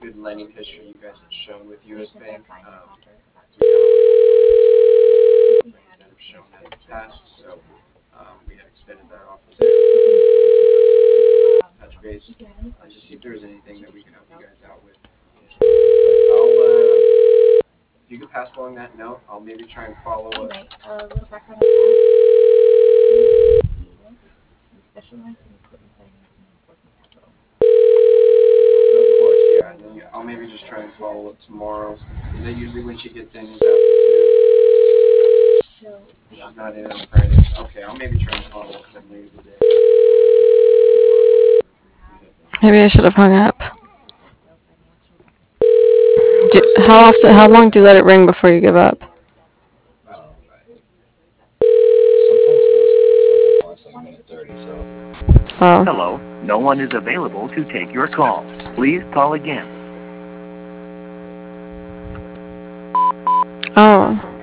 good lending history you guys have shown with U.S. Bank. That have shown that in the past, so we had extended that offer there. Touch base, just see if there's anything that we can help you guys out with. If you could pass along that note, I'll maybe try and follow up. A little background on that. We specialize in equipment financing and working capital. Of course, yeah. And then I'll maybe just try and follow up tomorrow. Is that usually when she gets in? Is after 2? She's not in on Fridays. Okay, I'll maybe try and follow up then later today. Maybe I should have hung up. How long do you let it ring before you give up? Oh. Hello, no one is available to take your call. Please call again. Oh.